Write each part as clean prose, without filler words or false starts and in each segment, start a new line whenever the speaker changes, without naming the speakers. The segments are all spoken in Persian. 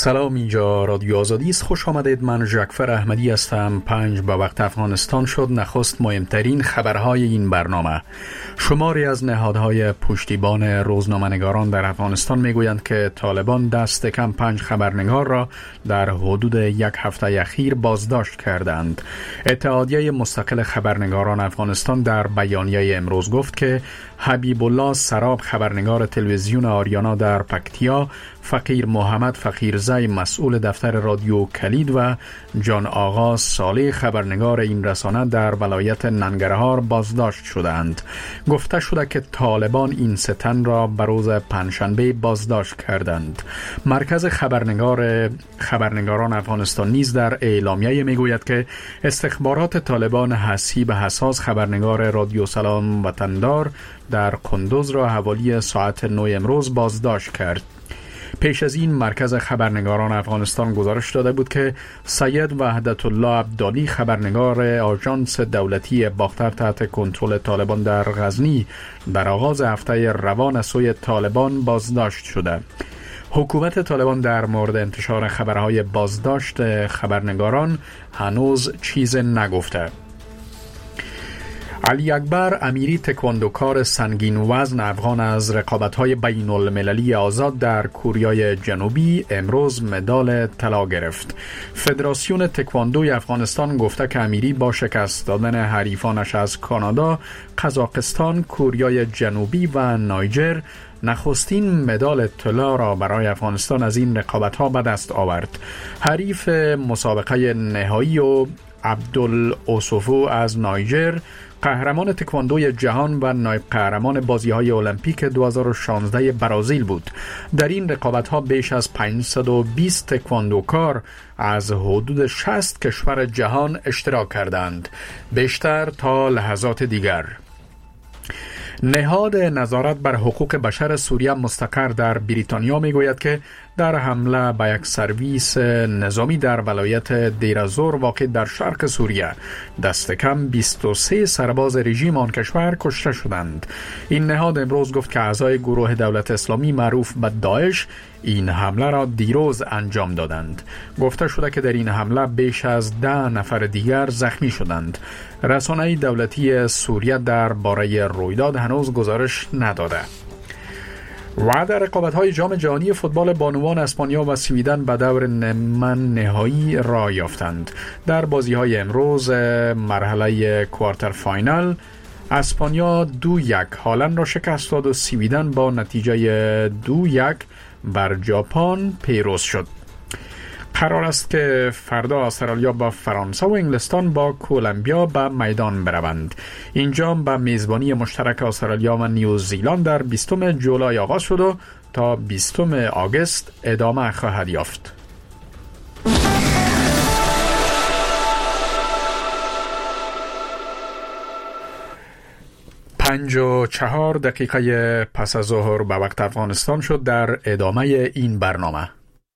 سلام، اینجا رادیو آزادی است. خوش آمدید. من ژاکفر احمدی هستم. 5 به وقت افغانستان شد. نخست مهمترین خبرهای این برنامه. شماری از نهادهای پشتیبان روزنامه‌نگاران در افغانستان میگویند که طالبان دست کم 5 خبرنگار را در حدود یک هفته اخیر بازداشت کردند. اتحادیه مستقل خبرنگاران افغانستان در بیانیه امروز گفت که حبیب الله سراب خبرنگار تلویزیون آریانا در پکتیا، فقیر محمد فقیرزی مسئول دفتر رادیو کلید و جان آغا صالح خبرنگار این رسانه در ولایت ننگرهار بازداشت شدند. گفته شده که طالبان این 3 تن را به روز پنجشنبه بازداشت کردند. مرکز خبرنگاران افغانستان نیز در اعلامیه میگوید که استخبارات طالبان حسیب حساس خبرنگار رادیو سلام وطندار در قندوز را حوالی ساعت 9 امروز بازداشت کرد. پیش از این مرکز خبرنگاران افغانستان گزارش داده بود که سید وحدت الله عبدالی خبرنگار آژانس دولتی باختر تحت کنترل طالبان در غزنی در آغاز هفته روان از سوی طالبان بازداشت شده. حکومت طالبان در مورد انتشار خبرهای بازداشت خبرنگاران هنوز چیز نگفته. علی اکبر امیری تکواندوکار سنگین وزن افغان از رقابت‌های بین المللی آزاد در کوریای جنوبی امروز مدال طلا گرفت. فدراسیون تکواندوی افغانستان گفته که امیری با شکست دادن حریفانش از کانادا، قزاقستان، کوریای جنوبی و نایجر نخستین مدال طلا را برای افغانستان از این رقابت‌ها به دست آورد. حریف مسابقه نهایی و عبدالاوسوفو از نایجر، قهرمان تکواندوی جهان و نایب قهرمان بازی‌های المپیک 2016 برزیل بود. در این رقابت‌ها بیش از 520 تکواندوکار از حدود 60 کشور جهان اشتراک کردند، بیشتر تا لحظات دیگر. نهاد نظارت بر حقوق بشر سوریه مستقر در بریتانیا میگوید که در حمله به یک سرویس نظامی در ولایت دیرازور واقع در شرق سوریه دست کم 23 سرباز رژیم آن کشور کشته شدند. این نهاد امروز گفت که اعضای گروه دولت اسلامی معروف به داعش این حمله را دیروز انجام دادند. گفته شده که در این حمله بیش از 10 نفر دیگر زخمی شدند. رسانه دولتی سوریه درباره رویداد هنوز گزارش نداده. و در رقابت‌های جام جهانی فوتبال بانوان اسپانیا و سویدن به دور نیمه نهایی راه یافتند. در بازی‌های امروز مرحله کوارتر فاینال اسپانیا 2-1 هالند را شکست داد و سویدن با نتیجه 2-1 بر ژاپن پیروز شد. قرار است که فردا استرالیا با فرانسه و انگلستان با کولومبیا به میدان بروند. این جام به میزبانی مشترک استرالیا و نیوزیلند در 20 جولای آغاز شد و تا 20 آگوست ادامه خواهد یافت. پنج و 4 دقیقه پس از ظهر به وقت افغانستان شد. در ادامه این برنامه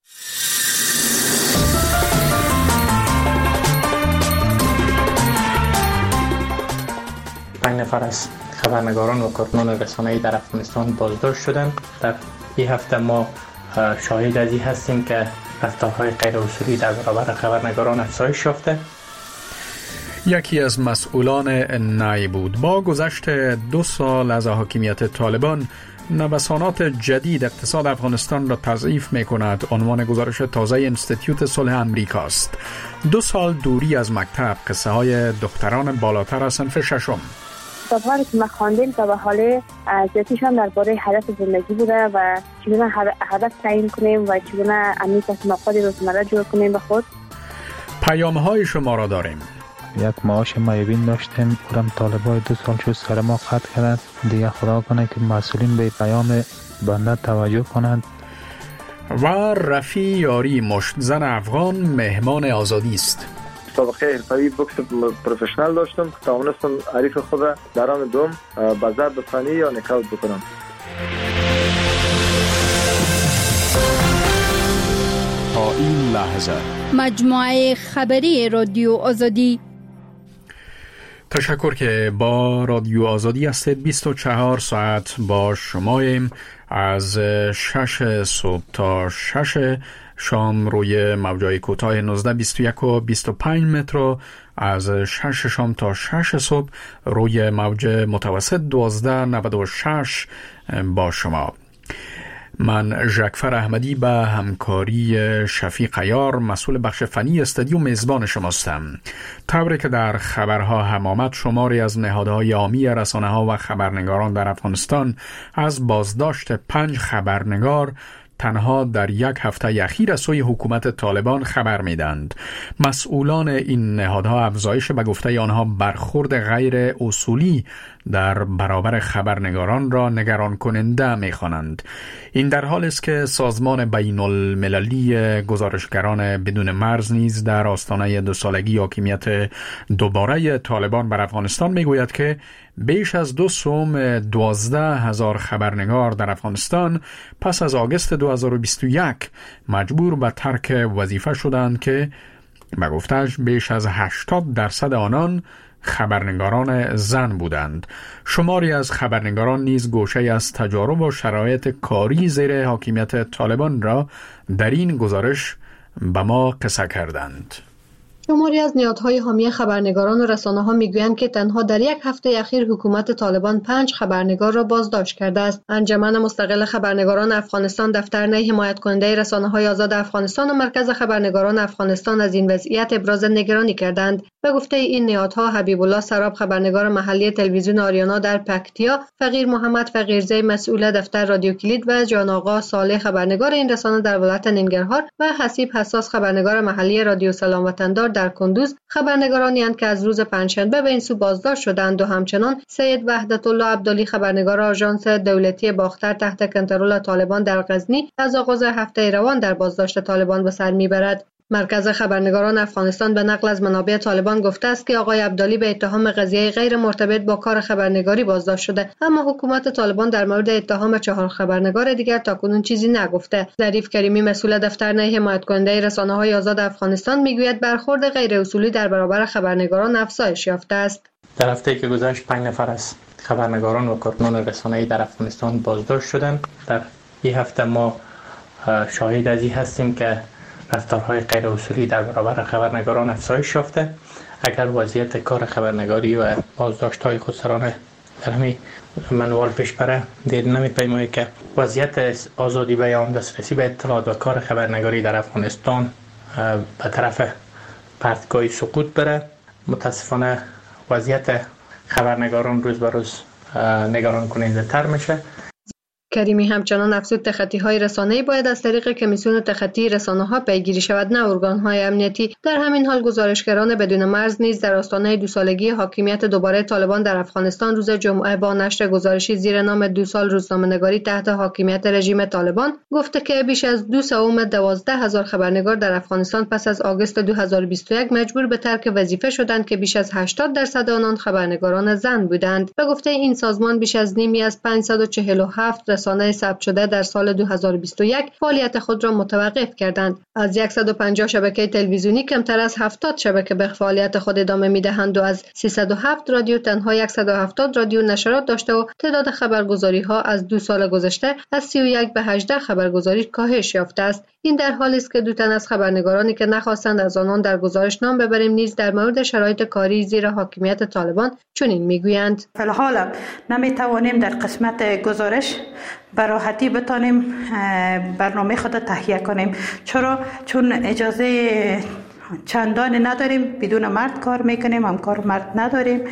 5 نفر از خبرنگاران و کارکنان رسانه‌ای در افغانستان بازداشت شدند. در این هفته ما شاهد از این هستیم که رفتارهای غیر اصولی در برابر خبرنگاران افزایش یافته.
یکی از مسئولان نی بود. با گذشت 2 سال از حاکمیت طالبان، نوسانات جدید اقتصاد افغانستان را تضعیف می کند. عنوان گزارش تازه انستیتیوت صلح امریکا است. 2 سال دوری از مکتب، قصه های دختران بالاتر از صنف 6.
کتاب‌هایی که ما خواندیم تا به حال زیادیشان درباره هدف زندگی بوده و چگونه هدف تعیین کنیم و چگونه امنیت تصمیمات روزمره جور کنیم به خود.
پیام‌های شما را داریم.
یک معاش معیوبین داشتیم، اونم طالبای 2 سال شد سر ما قطع کردند. دیگه خدا کنه که مسئولین به پیام بنده توجه کنند.
و رفی یاری، مشت زن افغان، مهمان آزادی است.
سابقه حرفه‌ای بوکس پروفشنال داشتم که توانستم حریف خود در آن دوم با ضرب ثانی یا نکاوت بکنم.
تا این لحظه
مجموعه خبری رادیو آزادی.
تشکر که با رادیو آزادی هستید. 24 ساعت با شماییم. از 6 صبح تا 6 شام روی موجای کوتاه 19، 21 و 25 متر و از 6 شام تا 6 صبح روی موج متوسط 1296 با شما. من ژکفر احمدی به همکاری شفیق عیار مسئول بخش فنی استودیو میزبان شماستم. طوری که در خبرها هم آمد، شماری از نهادهای عامی رسانه‌ها و خبرنگاران در افغانستان از بازداشت 5 خبرنگار تنها در یک هفته اخیر از سوی حکومت طالبان خبر میدند. مسئولان این نهادها افزایش به گفته آنها برخورد غیر اصولی در برابر خبرنگاران را نگران کننده می‌خوانند. این در حالی است که سازمان بین المللی گزارشگران بدون مرز نیز در آستانه 2 سالگی حاکمیت دوباره طالبان بر افغانستان میگوید که بیش از 12,000 خبرنگار در افغانستان پس از آگوست 2021 مجبور به ترک وظیفه شدند که به گفته‌اش بیش از 80% آنان خبرنگاران زن بودند. شماری از خبرنگاران نیز گوشه از تجارب و شرایط کاری زیر حاکمیت طالبان را در این گزارش به ما قصه کردند.
شماری از نهادهای حامی خبرنگاران و رسانه‌ها میگویند که تنها در یک هفته اخیر حکومت طالبان 5 خبرنگار را بازداشت کرده است. انجمن مستقل خبرنگاران افغانستان، دفتر نهایی حمایت کننده رسانه‌های آزاد افغانستان و مرکز خبرنگاران افغانستان از این وضعیت ابراز نگرانی کردند. به گفته این نهادها، حبیب الله سراب خبرنگار محلی تلویزیون آریانا در پکتیا، فقیر محمد فقیرزی مسئول دفتر رادیو کلید و جان آقا صالح خبرنگار این رسانه در ولایت ننگرهار و حسیب حساس خبرنگار محلی رادیو سلام وطندار در کندوز خبرنگارانی اند که از روز پنجشنبه به این سو بازداشت شدند و همچنان سید وحدت الله عبدالی خبرنگار آژانس دولتی باختر تحت کنترل طالبان در غزنی از آغاز هفته روان در بازداشت طالبان به سر میبرد. مرکز خبرنگاران افغانستان به نقل از منابع طالبان گفته است که آقای عبدالی به اتهام قضیه غیر مرتبط با کار خبرنگاری بازداشت شده، اما حکومت طالبان در مورد اتهام 4 خبرنگار دیگر تاکنون چیزی نگفته. ظریف کریمی مسئول دفتر نهایی حمایت کننده رسانه‌های آزاد افغانستان میگوید برخورد غیر اصولی در برابر خبرنگاران افزایش یافته است.
در هفته‌ای که گذشت 5 نفر از خبرنگاران و کارکنان رسانه‌ای در افغانستان بازداشت شدند. در این هفته ما شاهد از این هستیم که رفتارهای غیر اصولی در برابر خبرنگاران افزایش یافته. اگر وضعیت کار خبرنگاری و بازداشت‌های خودسرانه در همین منوال پیش بره، دید نمی‌پیماید که وضعیت آزادی بیان، دسترسی به اطلاعات و کار خبرنگاری در افغانستان به طرف پرتگاهی سقوط بره. متاسفانه وضعیت خبرنگاران روز به روز نگران کننده تر میشه.
کریمی همچنان افزود تخطی‌های رسانه‌ای باید از طریق کمیسیون تخطی رسانه‌ها پیگیری شود، نه ارگان‌های امنیتی. در همین حال گزارشگران بدون مرز نیز در آستانه 2 سالگی حاکمیت دوباره طالبان در افغانستان روز جمعه با نشر گزارشی زیر نام 2 سال روزنامه‌نگاری تحت حاکمیت رژیم طالبان گفته که بیش از 2,12,000 خبرنگار در افغانستان پس از آگوست 2021 مجبور به ترک وظیفه شدند که بیش از 80% آنان خبرنگاران زن بودند. به گفته این سازمان بیش از نیمی از 547 رسانه ثبت شده در سال 2021 فعالیت خود را متوقف کردند. از 150 شبکه تلویزیونی کمتر از 70 شبکه به فعالیت خود ادامه می‌دهند و از 307 رادیو تنها 170 رادیو نشرات داشته و تعداد خبرگزاری‌ها از 2 سال گذشته از 31 به 18 خبرگزاری کاهش یافته است. این در حالی است که 2 تن از خبرنگارانی که نخواستند از آنان در گزارش نام ببریم نیز در مورد شرایط کاری زیر حاکمیت طالبان چنین میگویند:
فعلا نمیتوانیم در قسمت گزارش به راحتی بتانیم برنامه خود تهیه کنیم. چرا؟ چون اجازه چندان نداریم، بدون مرد کار میکنیم، همکار مرد نداریم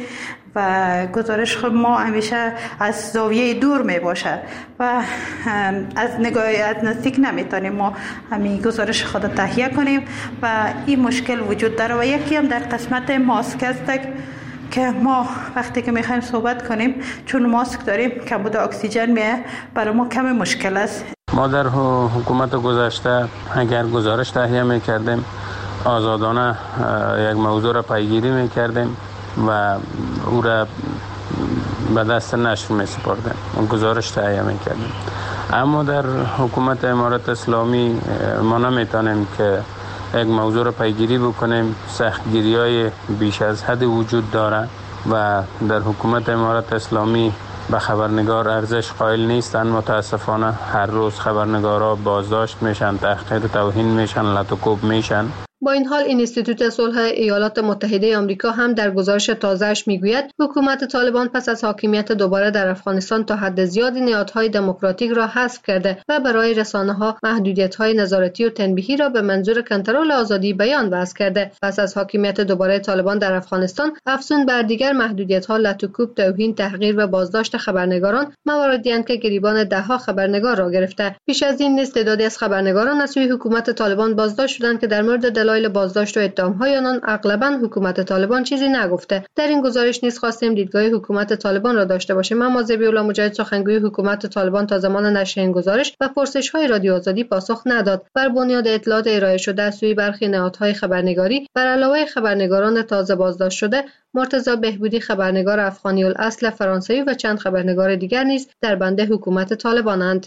و گزارش خود ما همیشه از زاویه دور می باشه و از نزدیک نمیتونیم ما همین گزارش خود تهیه کنیم و این مشکل وجود داره. و یکی هم در قسمت ماسک است که ما وقتی که میخوایم صحبت کنیم چون ماسک داریم کمبود اکسیژن میه، برای ما کم مشکل است.
ما در حکومت گذشته اگر گزارش تهیه میکردیم آزادانه یک موضوع را پیگیری میکردیم و او را به دست نشر میسپردیم و گزارش تهیه میکردیم. اما در حکومت امارت اسلامی ما نمیتونیم که یک موضوع را پیگیری بکنیم. سختگیری‌های بیش از حد وجود داره و در حکومت امارت اسلامی به خبرنگار ارزش قائل نیستند. متاسفانه هر روز خبرنگارا بازداشت میشن، تحقیر توهین میشن، لط و کوب میشن.
با این حال اینستیتوت صلح ایالات متحده آمریکا هم در گزارش تازه‌اش میگوید حکومت طالبان پس از حاکمیت دوباره در افغانستان تا حد زیادی نهادهای دموکراتیک را حذف کرده و برای رسانه‌ها محدودیت‌های نظارتی و تنبیهی را به منظور کنترل آزادی بیان وضع کرده. پس از حاکمیت دوباره طالبان در افغانستان، افزون بر دیگر محدودیت‌ها، لط و کوب، توهین، تحقیر و بازداشت خبرنگاران مواردی اند که گریبان ده‌ها خبرنگار را گرفته. پیش از این نیز تعدادی از خبرنگاران از سوی حکومت طالبان بازداشت شدند که در مورد دلایل بازداشت و اتهام‌های آنان اغلباً حکومت طالبان چیزی نگفته. در این گزارش نیز خواستیم دیدگاه حکومت طالبان را داشته باشیم، اما ذبیح‌الله مجاهد سخنگوی حکومت طالبان تا زمان نشر این گزارش و پرسش‌های رادیو آزادی پاسخ نداد. بر بنیاد اطلاعات ارائه شده از سوی برخی نهادهای خبرنگاری، بر علاوه خبرنگاران تازه بازداشت شده، مرتضی بهبودی خبرنگار افغانی الاصل فرانسوی و چند خبرنگار دیگر نیز در بند حکومت طالبانند.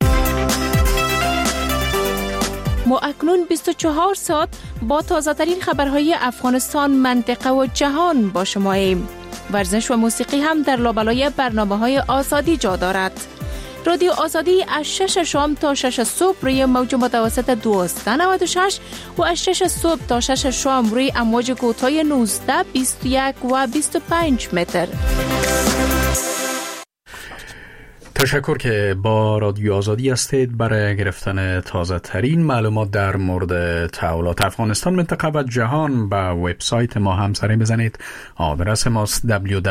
ما اکنون 24 ساعت با تازه‌ترین خبرهای افغانستان، منطقه و جهان با شماییم. ورزش و موسیقی هم در لابلای برنامه‌های آزادی جا دارد. رادیو آزادی از 6 شام تا 6 صبح روی موج متوسط 1296 و از 6 صبح تا 6 شام روی امواج کوتاه 19، 21 و 25 متر.
تشکر که با رادیو آزادی هستید برای گرفتن تازه ترین معلومات در مورد تحولات افغانستان، منطقه و جهان. به وبسایت ما هم سری بزنید. آدرس ماست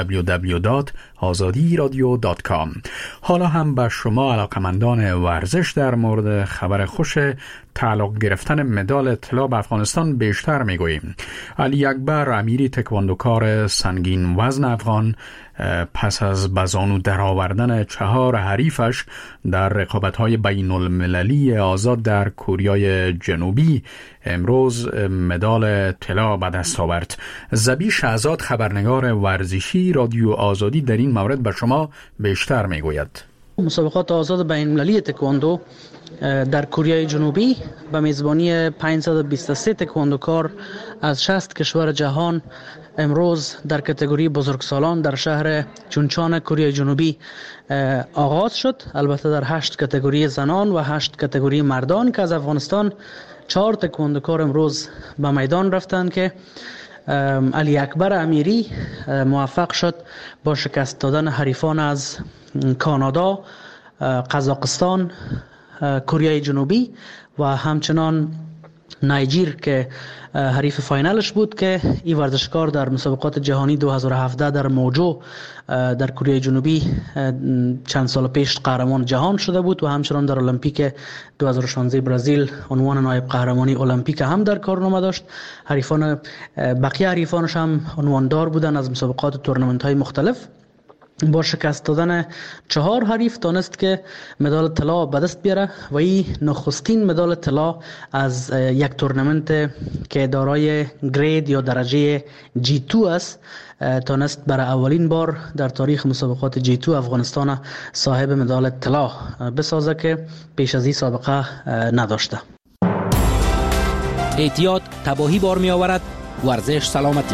www.azadiradio.com. حالا هم به شما علاقمندان ورزش در مورد خبر خوش تعلق گرفتن مدال طلا به افغانستان بیشتر میگوییم. علی اکبر امیری تکواندوکار سنگین وزن افغان پس از بزانو درآوردن 4 حریفش در رقابت‌های بین المللی آزاد در کوریای جنوبی امروز مدال طلا به دست آورد. زبی شهزاد خبرنگار ورزشی رادیو آزادی در این مورد به شما بیشتر میگوید.
مسابقات آزاد بین المللی تکواندو در کره جنوبی به میزبانی 523 تکواندوکار از 60 کشور جهان امروز در کاتگوری بزرگسالان در شهر چونچان کره جنوبی آغاز شد. البته در 8 کاتگوری زنان و 8 کاتگوری مردان که از افغانستان 4 تکواندوکار امروز به میدان رفتند که علی اکبر امیری موفق شد با شکست دادن حریفان از کانادا، قزاقستان، کره جنوبی و همچنان نایجیر که حریف فاینالش بود که این ورزشکار در مسابقات جهانی 2017 در موجو در کره جنوبی چند سال پیش قهرمان جهان شده بود و همچنان در المپیک 2016 برزیل عنوان نایب قهرمانی المپیک هم در کارنامه داشت. بقیه حریفانش هم عنواندار بودن از مسابقات تورنمنت های مختلف. با شکست دادن 4 حریف تانست که مدال طلا به دست بیاره و این نخستین مدال طلا از یک تورنمنت که دارای گرید یا درجه G2 است تانست برای اولین بار در تاریخ مسابقات G2 افغانستان صاحب مدال طلا بسازه که پیش از این سابقه نداشته.
احتیاط تباهی بار می آورد، ورزش سلامتی.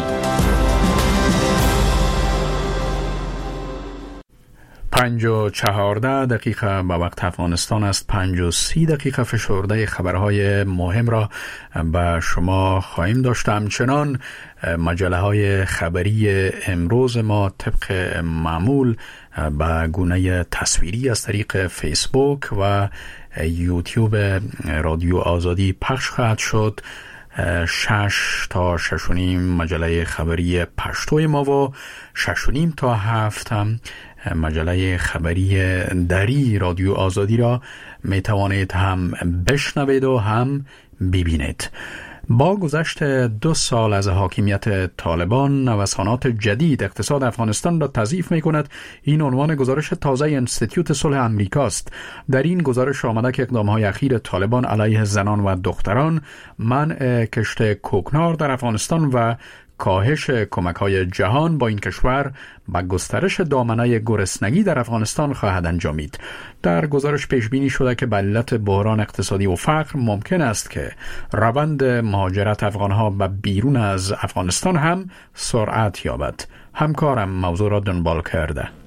5:14 به وقت افغانستان است. 5:30 فشرده خبرهای مهم را به شما خواهیم داشت. همچنان مجله های خبری امروز ما طبق معمول به گونه تصویری از طریق فیسبوک و یوتیوب رادیو آزادی پخش خواهد شد. 6 تا 6:30 مجله خبری پشتوی ما و 6:30 تا 7 مجله خبری دری رادیو آزادی را می توانید هم بشنوید و هم ببینید. با گذشت 2 سال از حاکمیت طالبان، نوسانات جدید اقتصاد افغانستان را تضعیف می کند. این عنوان گزارش تازه انستیتوت صلح امریکاست. در این گزارش آمده که اقدام‌های اخیر طالبان علیه زنان و دختران، منع کشت کوکنار در افغانستان و کاهش کمک‌های جهان با این کشور به گسترش دامنه گرسنگی در افغانستان خواهد انجامید. در گزارش پیش بینی شده که به علت بحران اقتصادی و فقر ممکن است که روند مهاجرت افغانها به بیرون از افغانستان هم سرعت یابد. همکارم موضوع را دنبال کرده.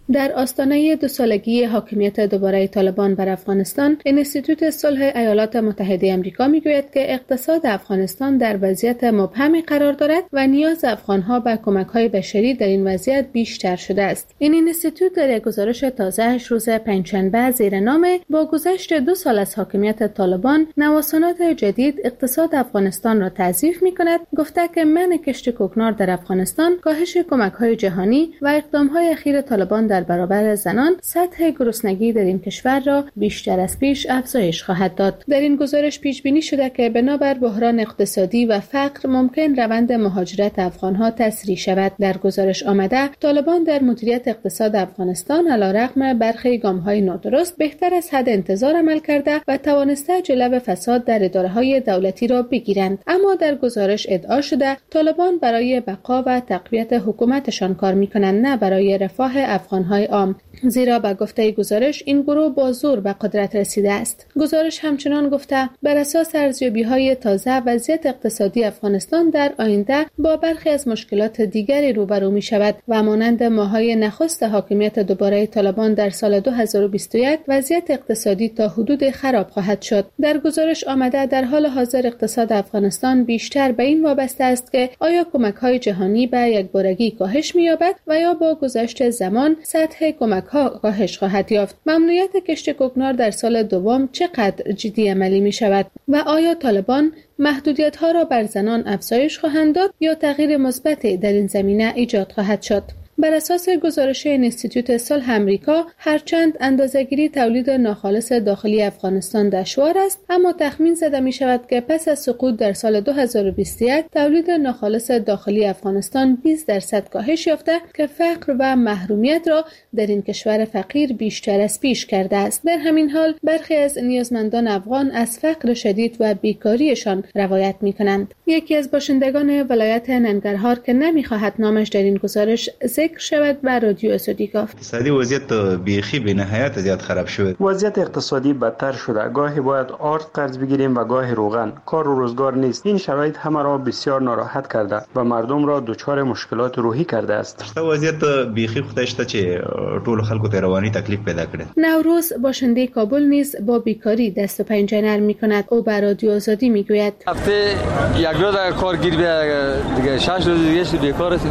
در آستانه 2 سالگی حاکمیت دوباره طالبان بر افغانستان، انستیتوت صلح ایالات متحده آمریکا میگوید که اقتصاد افغانستان در وضعیت مبهمی قرار دارد و نیاز افغانها به کمک‌های بشری در این وضعیت بیشتر شده است. این انستیتوت در یک گزارش تازه‌اش روز پنجشنبه زیر نام با گذشت 2 سال از حاکمیت طالبان، نوسانات جدید اقتصاد افغانستان را تضعیف می‌کند، گفته که منع کشت کوکنار در افغانستان، کاهش کمک‌های جهانی و اقدام‌های اخیر طالبان در برابر زنان سطح گرسنگی در این کشور را بیشتر از پیش افزایش خواهد داد. در این گزارش پیش بینی شده که بنابر بحران اقتصادی و فقر ممکن روند مهاجرت افغان‌ها تسریع شود. در گزارش آمده طالبان در مدیریت اقتصاد افغانستان علیرغم برخی گام‌های نادرست بهتر از حد انتظار عمل کرده و توانسته جلو فساد در اداره‌های دولتی را بگیرند. اما در گزارش ادعا شده طالبان برای بقا و تقویت حکومتشان کار می‌کنند، نه برای رفاه افغان‌های عام، زیرا به گفته گزارش این گروه با زور به قدرت رسیده است. گزارش همچنان گفته بر اساس ارزیابی‌های تازه وضعیت اقتصادی افغانستان در آینده با برخی از مشکلات دیگری روبرو می‌شود و مانند ماه‌های نخست حاکمیت دوباره طالبان در سال 2021 وضعیت اقتصادی تا حدود خراب خواهد شد. در گزارش آمده در حال حاضر اقتصاد افغانستان بیشتر به این وابسته است که آیا کمک‌های جهانی به یکبارگی کاهش می‌یابد و یا با گذشت زمان سطح کمک‌ها کاهش خواهد یافت. ممنوعیت کشت کوکنار در سال دوم چقدر جدی عملی می‌شود و آیا طالبان محدودیت‌ها را بر زنان افزایش خواهند داد یا تغییر مثبتی در این زمینه ایجاد خواهد شد؟ بر اساس گزارش انستیتوت صلح آمریکا، هرچند اندازه‌گیری تولید ناخالص داخلی افغانستان دشوار است، اما تخمین زده می شود که پس از سقوط در سال 2021 تولید ناخالص داخلی افغانستان 20% کاهش یافته که فقر و محرومیت را در این کشور فقیر بیشتر از پیش کرده است. در همین حال برخی از نیازمندان افغان از فقر شدید و بیکاریشان روایت می کنند. یکی از باشندگان ولایت ننگرهار که نمی‌خواهد نامش در این گزارش ذکر شود بر رادیو آزادی گفت
اقتصادی وضعیت بیخی به نهایت زیاد خراب شد.
وضعیت اقتصادی بدتر شده. گاهی باید آرد قرض بگیریم و گاهی روغن. کار و روزگار نیست. این شرایط همه را بسیار ناراحت کرده و مردم را دچار مشکلات روحی کرده است.
وضعیت بیخی خودش چه ټول خلکو ته رواني تکلیف پیدا کړي.
نوروز باشنده کابل نیز با بیکاری دست و پنجه نرم می‌کند. او بر رادیو آزادی میگوید
هفته یک روز کارگیر دیگه 6 روز دیگه بیکار است.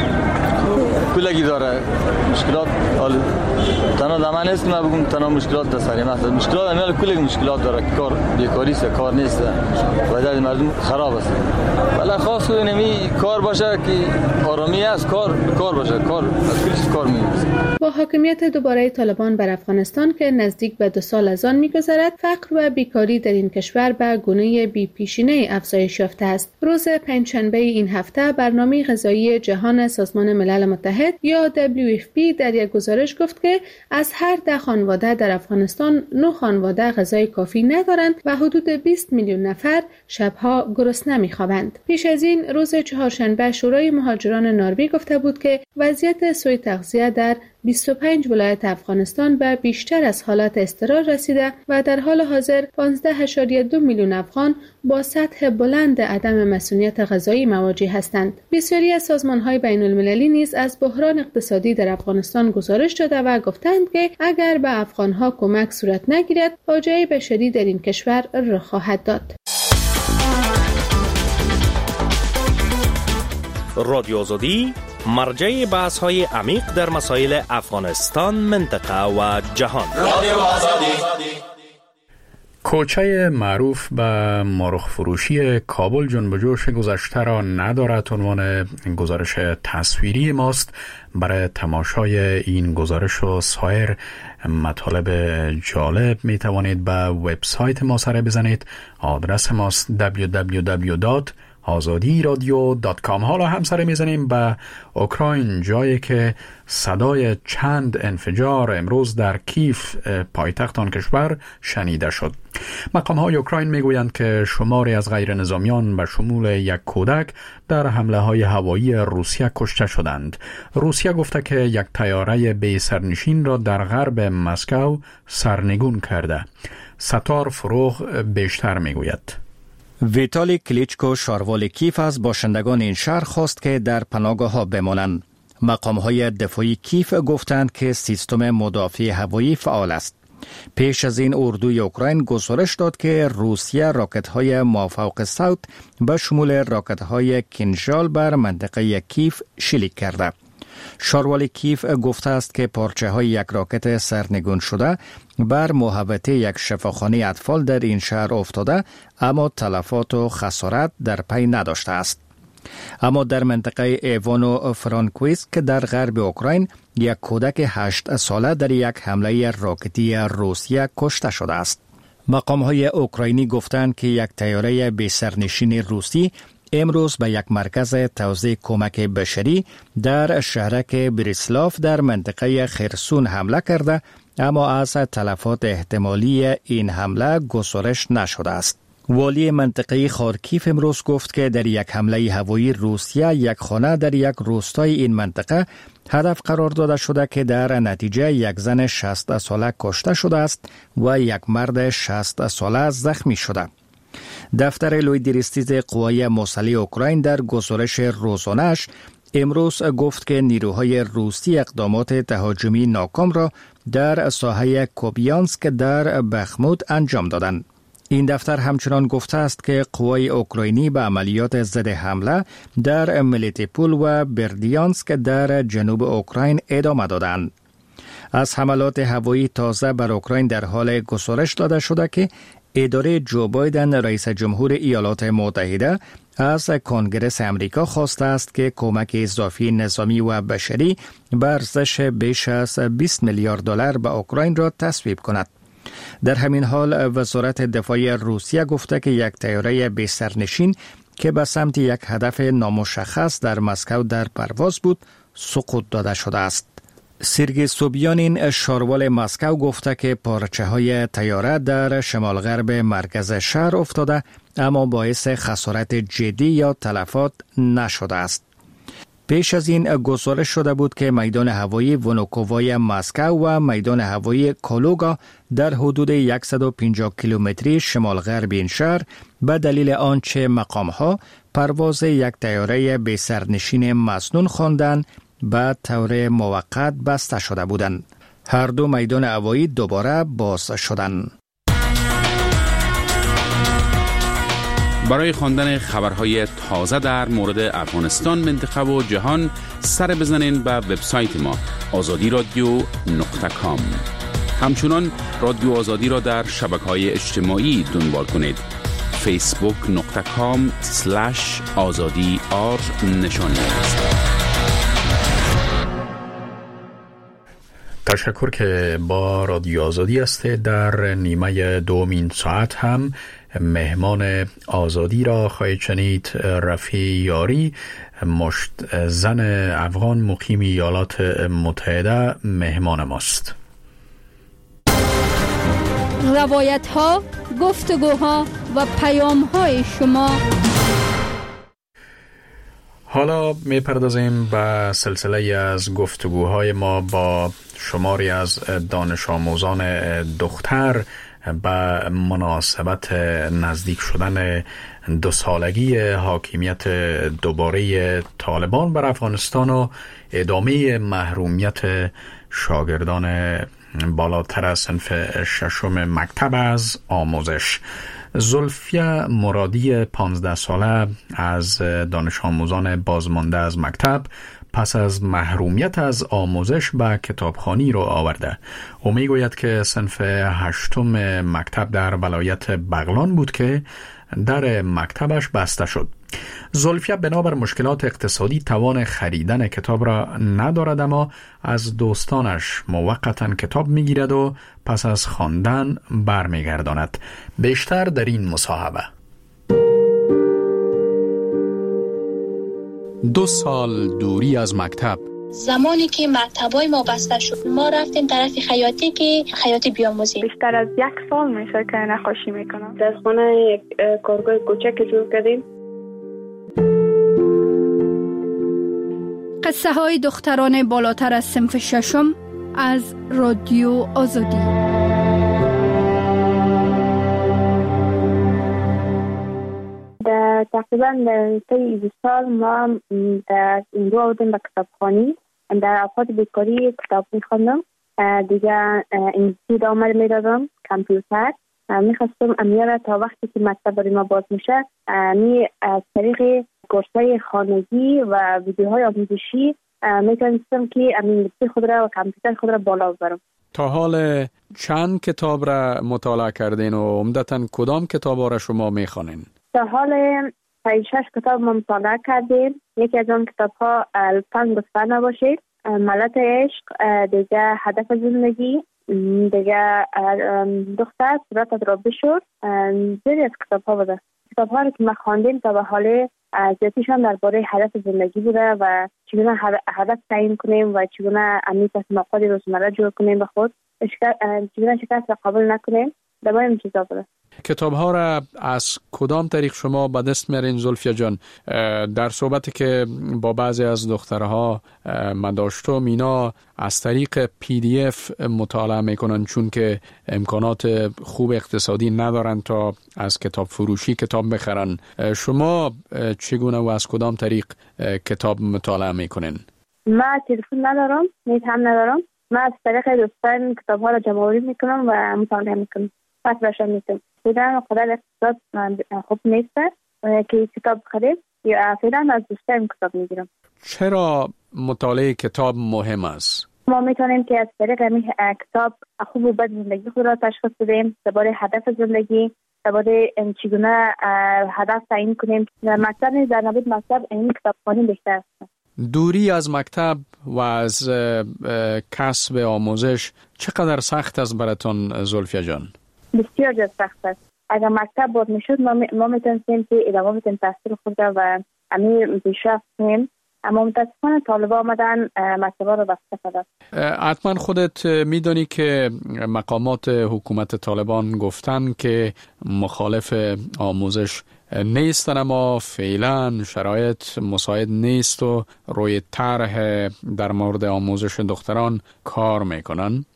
کلگی داره مشکلات تنها دامن است. من بگم تنها مشکلات دستاری است. مشکلات امیال کلگی مشکلات داره. کار بیکاری است، کار نیست، وضعیت مردم خراب است. ولی خاص نمی کار باشه که آرامی است، کار باشه، کار از کار می‌کنه.
با حاکمیت دوباره طالبان بر افغانستان که نزدیک به 2 سال از آن می‌گذرد، فقر و بیکاری در این کشور به گونه بی‌پیشینه افزایش یافته است. روز پنجشنبه این هفته برنامه غذایی جهان سازمان ملل متحد یا WFP در یک گزارش گفت که از هر 10 خانواده در افغانستان 9 خانواده غذای کافی ندارند و حدود 20 میلیون نفر شبها گرسنه می‌خوابند. پیش از این روز چهارشنبه شورای مهاجران نروژ گفته بود که وضعیت سوء تغذیه در 25 ولایت افغانستان به بیشتر از حالت اضطرار رسیده و در حال حاضر 15.2 میلیون افغان با سطح بلند عدم مسئولیت غذایی مواجه هستند. بسیاری از سازمان‌های بین‌المللی نیز از بحران اقتصادی در افغانستان گزارش داده و گفتند که اگر به افغان‌ها کمک صورت نگیرد، فاجعه بشری در این کشور رخ خواهد داد.
رادیو آزادی مرجع بحث‌های عمیق در مسائل افغانستان، منطقه و جهان. رادیو آزادی.
کوچه معروف به مرغ فروشی کابل جنب و جوش گذشته را ندارد عنوان گزارش تصویری ماست. برای تماشای این گزارش و سایر مطالب جالب می توانید به وبسایت ما سر بزنید. آدرس ماست www.azadiradio.com. حالا هم سر میزنیم به اوکراین، جایی که صدای چند انفجار امروز در کیف پایتخت آن کشور شنیده شد. مقام‌های اوکراین میگویند که شماری از غیر نظامیان به شمول یک کودک در حمله های هوایی روسیه کشته شدند. روسیه گفته که یک طیاره بی سرنشین را در غرب مسکو سرنگون کرده. ستار فروغ بیشتر میگوید.
ویتالی کلیچکو شاروال کیف از باشندگان این شهر خواست که در پناهگاه‌ها بمانند. مقام‌های دفاعی کیف گفتند که سیستم مدافع هوایی فعال است. پیش از این اردوی اوکراین گزارش داد که روسیه راکت‌های مافوق صوت به شمول راکت‌های کینژال بر منطقه کیف شلیک کرده. شاروال کیف گفته است که پارچه‌های یک راکت سرنگون شده بر محوطه یک شفاخانه اطفال در این شهر افتاده، اما تلفات و خسارت در پی نداشته است. اما در منطقه ایوانو فرانکویسک در غرب اوکراین یک کودک 8 ساله در یک حمله راکتی روسیه کشته شده است. مقام‌های اوکراینی گفتند که یک طیاره بی سرنشین روسی امروز به یک مرکز توزیع کمک بشری در شهرک بریسلاف در منطقه خرسون حمله کرده، اما از تلفات احتمالی این حمله گزارش نشده است. والی منطقه خارکیف امروز گفت که در یک حمله هوایی روسیه یک خانه در یک روستای این منطقه هدف قرار داده شده که در نتیجه یک زن 60 ساله کشته شده است و یک مرد 60 ساله زخمی شده. دفتر لویدریستیز قوای مسلح اوکراین در گزارش روزانه‌اش امروز گفت که نیروهای روسی اقدامات تهاجمی ناکام را در ساحه کوبیانسک در بخمود انجام دادند. این دفتر همچنان گفته است که قوای اوکراینی به عملیات ضد حمله در ملیتوپول و بردیانسک در جنوب اوکراین ادامه دادند. از حملات هوایی تازه بر اوکراین در حال گزارش داده شده که اداره جو بایدن رئیس جمهور ایالات متحده از کنگره امریکا خواسته است که کمک اضافی نظامی و بشری به ارزش بیش از 20 میلیارد دلار به اوکراین را تصویب کند. در همین حال وزارت دفاع روسیه گفته که یک طیاره بی سرنشین که به سمت یک هدف نامشخص در مسکو در پرواز بود سقوط داده شده است. سرگئی سوبیانین شاروال مسکو گفته که پارچه‌های طیاره در شمال غرب مرکز شهر افتاده، اما باعث خسارت جدی یا تلفات نشده است. پیش از این گزارش شده بود که میدان هوایی ونوکووای مسکو و میدان هوایی کالوگا در حدود 150 کیلومتری شمال غرب این شهر به دلیل آنچه مقام‌ها پرواز یک طیاره بی سرنشین مسنون خواندند به طور موقت بسته شده بودند. هر دو میدان هوایی دوباره باز شدند.
برای خواندن خبرهای تازه در مورد افغانستان، منطقه و جهان سر بزنین به وبسایت ما azadiradio.com. همچنان رادیو آزادی را در شبکه‌های اجتماعی دنبال کنید. facebook.com/azadi_r نشانی است.
تشکر که با رادیو آزادی هستید. در نیمه دومین ساعت هم مهمان آزادی را خواهید شنید. رفیع یاری، زن افغان مقیم ایالات متحده، مهمان ماست.
روایت ها، گفتگوها و پیام های شما.
حالا می‌پردازیم به سلسله از گفتگوهای ما با شماری از دانش آموزان دختر به مناسبت نزدیک شدن 2 سالگی حاکمیت دوباره طالبان بر افغانستان و ادامه محرومیت شاگردان بالاتر از صنف 6 مکتب از آموزش. زلفیه مرادی 15 ساله از دانش آموزان بازمانده از مکتب پس از محرومیت از آموزش به کتابخوانی رو آورده. او میگوید که صنف 8 مکتب در ولایت بغلان بود که در مکتبش بسته شد. زلفیه بنابر مشکلات اقتصادی توان خریدن کتاب را ندارد، اما از دوستانش موقتا کتاب میگیرد و پس از خواندن برمیگرداند. بیشتر در این مصاحبه.
2 سال دوری از مکتب.
زمانی که مکتبای ما بسته شد، ما رفتیم طرف خیاطی که خیاطی بیاموزیم.
بیشتر از 1 سال میشه که نقاشی میکنم. در خانه یک کارگاه کوچک جور کردیم.
قصه های دختران بالاتر از صنف 6 از رادیو آزادی.
تقریبا در طی 2 سال ما در این دو بودیم به کتابخوانی در اوقات بیکاری کتاب میخوندم، دیگه انگلیسی عمل میدادم، کامپیوتر میخواستم امیر را تا وقتی که مکتب برای ما باز میشه از طریق کورسای خانگی و ویدیوهای آموزشی میتونستم که انگلیسی خود را و کامپیوتر خود را بالا ببرم.
تا حال چند کتاب را مطالعه کردین و عمدتاً کدام کتاب را شما میخوانین؟
تا حال 5-6 کتاب ما مطالعه کردیم. یکی از اون کتاب ها الفن گفتن نباشید، ملت عشق، دیگه هدف زندگی، دیگه دختر صورتت را بشور. زیادی از کتاب ها بوده. کتاب ها رو که ما خواندیم تا به حال زیادیشان درباره هدف زندگی بوده و چگونه هدف تعیین کنیم و چگونه امی تصمیمات روزمره جور کنیم به خود، چگونه شکست را قبول نکنیم. در این چیزا بوده.
کتاب ها را از کدام طریق شما به دست میارین زلفیا جان؟ در صحبتی که با بعضی از دخترها من داشتم، اینا از طریق PDF مطالعه میکنن چون که امکانات خوب اقتصادی ندارن تا از کتاب فروشی کتاب بخرن. شما چگونه و از کدام طریق کتاب مطالعه میکنین؟
من تلفن ندارم، نیت هم ندارم. من از طریق دوستان کتاب ها را جمع‌آوری میکنم و مطالعه میکنم. پس باشم میتونم فعلا خدای اقتصاد خوب نیست که کتاب خرید یا فعلا از دوستان کتاب میگیرم.
چرا مطالعه کتاب مهم است؟
ما میتونیم که از طریق کتاب خوب و بد زندگی خود را تشخیص بدیم، درباره هدف زندگی، درباره چگونه هدف تعیین کنیم. در مکتب در نبود مکتب این کتابخوانی بهتر است.
دوری از مکتب و از کسب آموزش چقدر سخت است براتون زلفیا جان؟
بسیار سخت است. اگر مکتب باز میشد ما میتونستیم که ادامه بدیم تحصیل خود و امیر پیشرفت کنیم، اما متاسفانه طالبا آمدن مکتبا رو بسته کردن.
حتما خودت میدونی که مقامات حکومت طالبان گفتن که مخالف آموزش نیستن، اما فعلا شرایط مساعد نیست و روی طرح در مورد آموزش دختران کار میکنن.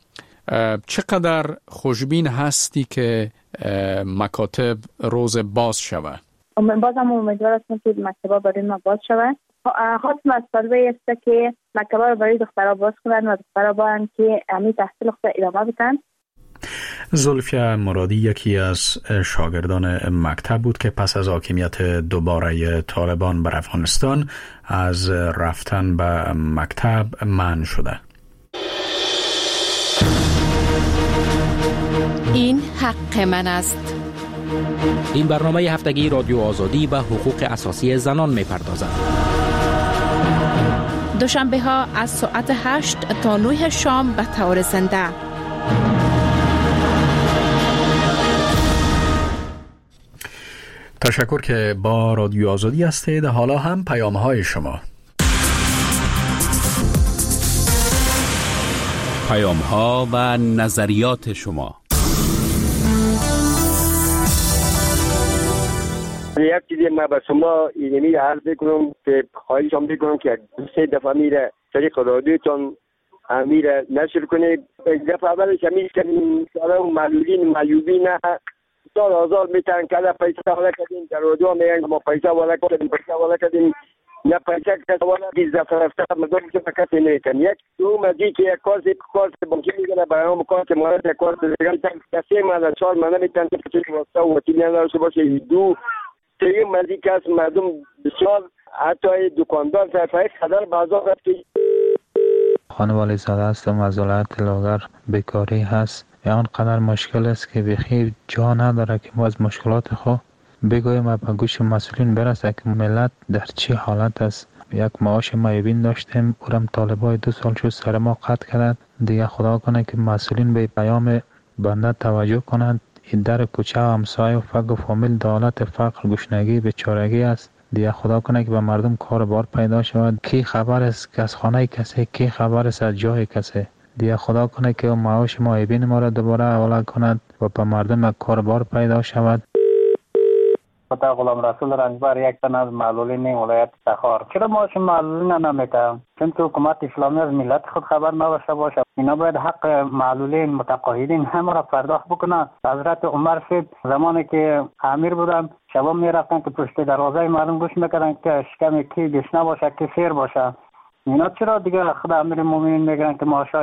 چقدر خوشبین هستی که مکاتب روز باز شود؟
بازم امیدوار هستم که مکتبا برای ما باز شود. خواستم از طالبه است که مکتبا رو برای دخترها باز کنن و دخترها باید که امی تحصیل خود ادامه بدن.
زلفیا مرادی یکی از شاگردان مکتب بود که پس از حاکمیت دوباره طالبان بر افغانستان از رفتن به مکتب منع شده.
این حق من است.
این برنامه هفتگی رادیو آزادی به حقوق اساسی زنان می‌پردازد.
دوشنبه ها از ساعت 8 تا 9 شام به طور زنده.
تشکر که با رادیو آزادی هستید. حالا هم پیام‌های شما.
پیام‌ها و نظریات شما.
یک چیزی من به شما اینمی عرض بکنم که خواهشم بکنم که 2-3 دفعه میره طریق رادیوتون میره نشر کنید. یک دفعه اولش همین که معلولین معیوبین سال آزار میتن که پیسه والا کردیم در رادیو میگن ما پیسه والا کردیم نه پیسه که والا 20 دفعه رفته مدام که کسی نیکن. یک دو مزی که یک کارت بانکی میگه برام کارت مالت یک کارت دیگه کسی مال 4 ماه نمیتن که واسه و وکیل نداشته باشه. دو تیم مزی که از مردم بسیار حتی دکاندار صرفه خدر بازار رفت.
خانوالی زاده هستم از ولایت لاغر. بیکاری هست آنقدر مشکل است که بخیر جا نداره که ما از مشکلات خود بگویم و به گوش مسئولین برسه که ملت در چه حالت است. یک معاش معیوبین داشتیم، اورم طالبای 2 سال شد سر ما قطع کردند. دیگه خدا کنه که مسئولین به پیام بنده توجه کنند. این در کوچه و همسایه و فقر و فامیل دولت فقر گشنگی بیچارگی است. دیگه خدا کنه که به مردم کار بار پیدا شود. کی خبر است که از خانه کسی، کی خبر است از جای کسی. دیگه خدا کنه که معاش معیوبین ما را دوباره حواله کند و به مردم کار بار پیدا شود.
خدا غلام رسول رنجبر یک تن از معلولین ولایت تخار. چرا معاش معلولین نمیده؟ چون که حکومت اسلامی از ملت خود خبر نداشته باشه. اینا باید حق معلولین متقاعدین همه را پرداخت بکنن. حضرت عمر صاحب زمانی که امیر بودن شبا میرفتن که پشت دروازه مردم گوش میکردن که شکم کی گشنه باشه کی سیر باشه. اینا چرا دیگه خود امیرالمومنین میگن که معاش